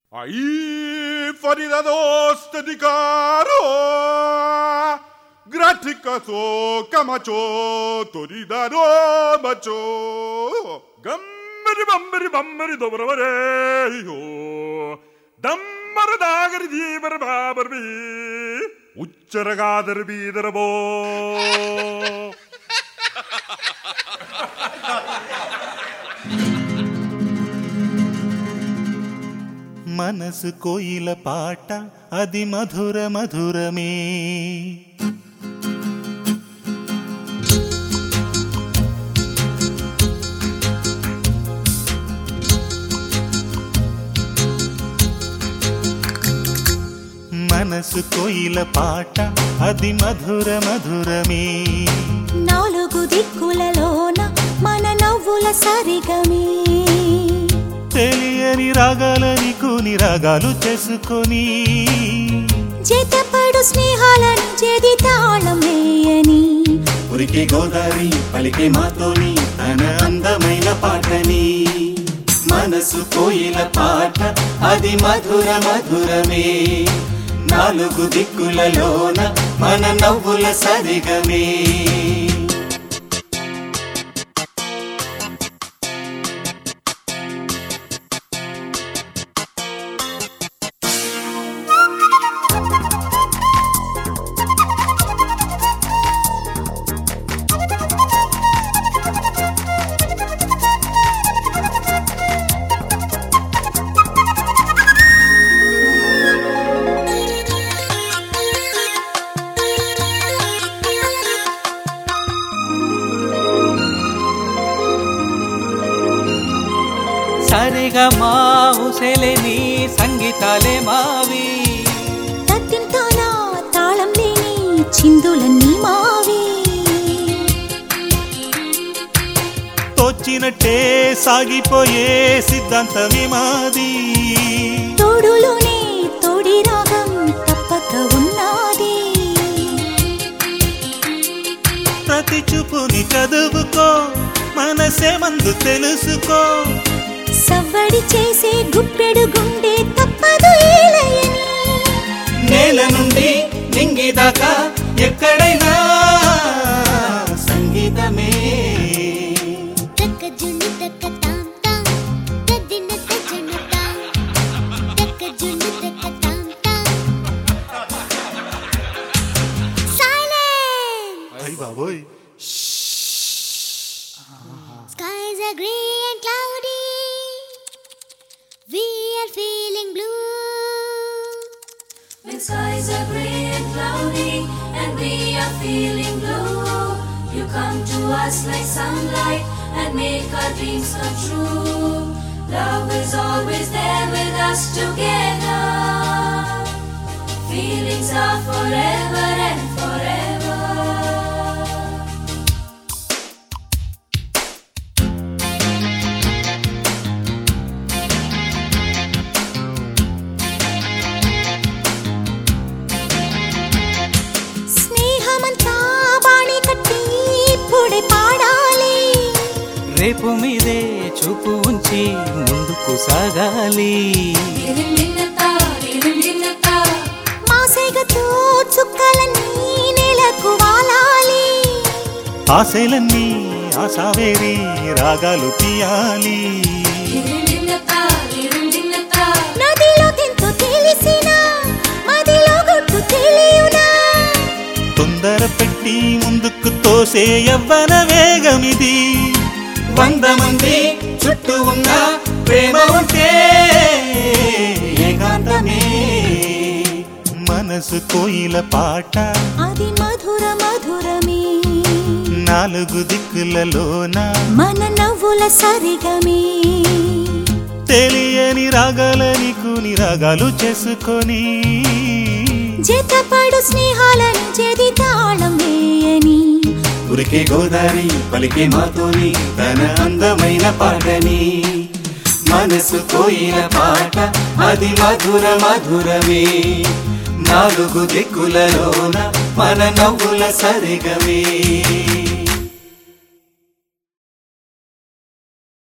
Ahí, faridados de caro, graticaso, camacho, toridaro, macho, gambari bambari dobravareyo, dammardagari dibarbabarbi, ucharagadar bidarbo. మనసు కోయిల పాట అది మధుర మధురమే మనసు కోయిల పాట అది మధుర మధురమే నాలుగు దిక్కులలోన మన నవ్వుల సరిగమే తెలియని రాగాలని కూని రాగాలు చేసుకొని చేతపడు స్నేహాలను చేది తాళం వేయని ఉరికి గోదారి పలికే మాతోని తన అందమైన పాటని మనసు కోయిల పాట అది మధుర మధురమే నాలుగు దిక్కులలోన మన నవ్వుల సరిగమే సరిగా మా ఉసెలేని సంగీతాలే మావి తత్తింతోన తాళం లేని చిందులన్నీ మావి తోచినట్టే సాగిపోయే సిద్ధాంతమే మాది తోడులోనే తోడి రాగం తప్పక ఉన్నది ప్రతి చూపుని చదువుకో మనసే మందు తెలుసుకో సవ్వడి చేసే గుప్పెడు గుండె తప్పదు ఏలయని నేల నుండి నింగిదాకా ఎక్కడైనా సంగీతమే తక్కజును తక్కతాం తాం తద్దిన తజ్జను తాం తక్కజును తక్కతాం తాం సైలెన్స్ అయ్ బాబోయ్ Skies are grey and cloudy. We are feeling blue. When skies are grey and cloudy and we are feeling blue, you come to us like sunlight and make our dreams come true. Love is always there with us together. Feelings are forever and forever. రేపు మీదే చూపు ఉంచి ముందుకు సాగాలి మాసేగతో చుక్కలన్నీ నేలకు వాలాలి ఆశలన్నీ ఆశావేరి రాగాలు తీయాలి నదిలో ఎంతో తెలిసిన మదిలో గుట్టు తెలియునా తొందర పెట్టి ముందుకు తోసే యవ్వన వేగమిది 100 మంది చుట్టూ ఉన్న ప్రేమ ఉంటే ఏకాంతమే మనసు కోయిల పాట అది మధుర మధురమే నాలుగు దిక్కులలోన మన నవ్వుల సరిగమే తెలియని రాగాలని కూని రాగాలు చేసుకొని చేతపడు స్నేహాలను చేది తాళం వేయని ఉరికే గోదారి పలికే మాతోని తన అందమైన పాటని మనసు కోయిల పాట అది మధుర మధురమే నాలుగు దిక్కులలోన మన నవ్వుల సరిగమే